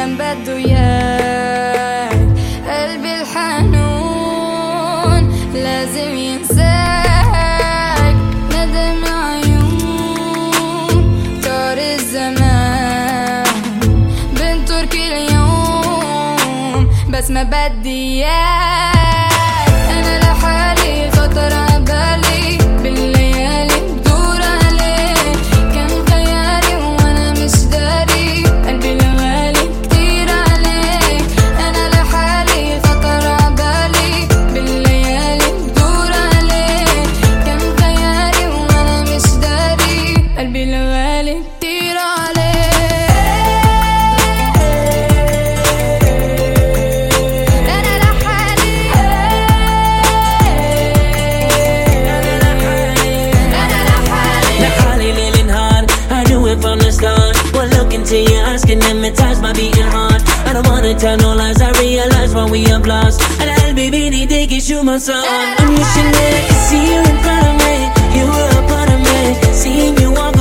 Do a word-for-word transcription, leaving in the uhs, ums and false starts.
كان بده اياك. قلبي الحنون لازم ينساك. ندم عيون طار الزمان بنطر كل يوم بس ما بدي اياك. انا لحالي خطر عبالي بالليالي بدور عليك. كان خيالي وانا مش داري قلبي الغالي كتير عليك. انا لحالي خطر عبالي بالليالي بدور عليك. كان خيالي وانا مش داري قلبي الغالي كتير عليك. From the start, one look into your eyes can hypnotize my beating heart. I don't wanna tell no lies, I realize when we have lost. And I'll be really digging through my soul. I'm wishing that I could see you in front of me. You were a part of me, seeing you walk